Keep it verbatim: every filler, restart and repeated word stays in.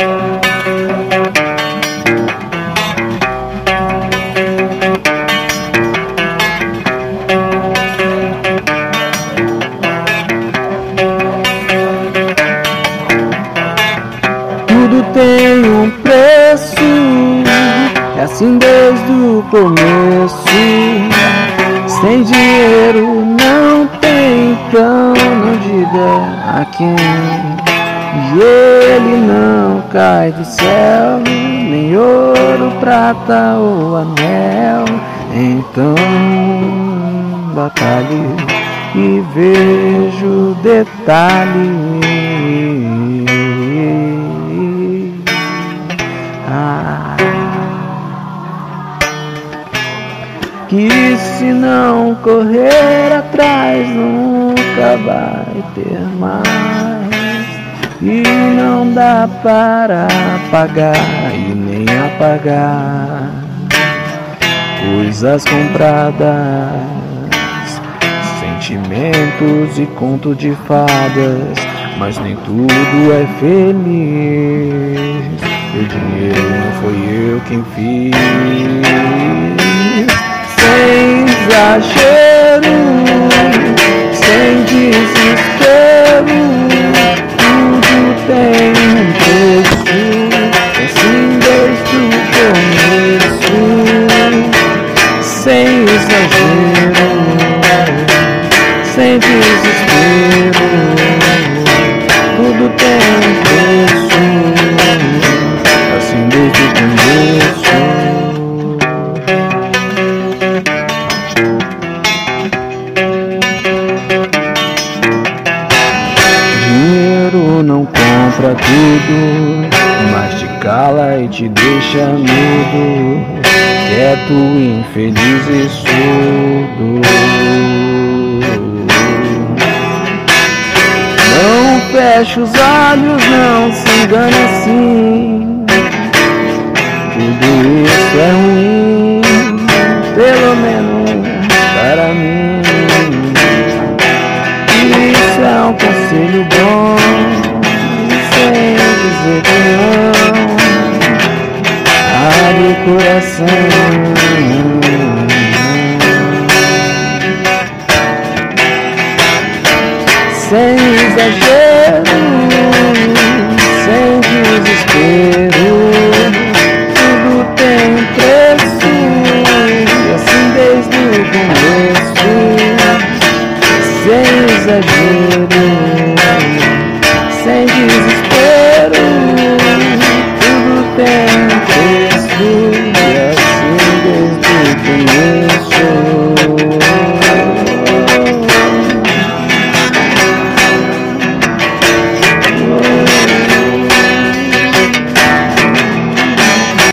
Tudo tem um preço, é assim desde o começo. Sem dinheiro não tem, então não diga a quem. E ele não cai do céu, nem ouro, prata ou anel. Então batalhe e veja o detalhe. Ah, que se não correr atrás nunca vai ter mais. E não dá para apagar e nem apagar coisas compradas, sentimentos e conto de fadas, mas nem tudo é feliz. O dinheiro não foi eu quem fiz. Sem exagero, sem desespero, tudo tem um preço, assim desde o começo. Sem exagero, sem desespero, tudo tem um preço, assim desde o começo. Dinheiro não compra tudo, mas te cala e te deixa mudo, quieto, infeliz e surdo. Não feche os olhos, não se engane assim. Tudo isso é ruim, pelo menos para mim. Isso é um conselho bom, sem dizer que não. Abre o coração. Sem exagero.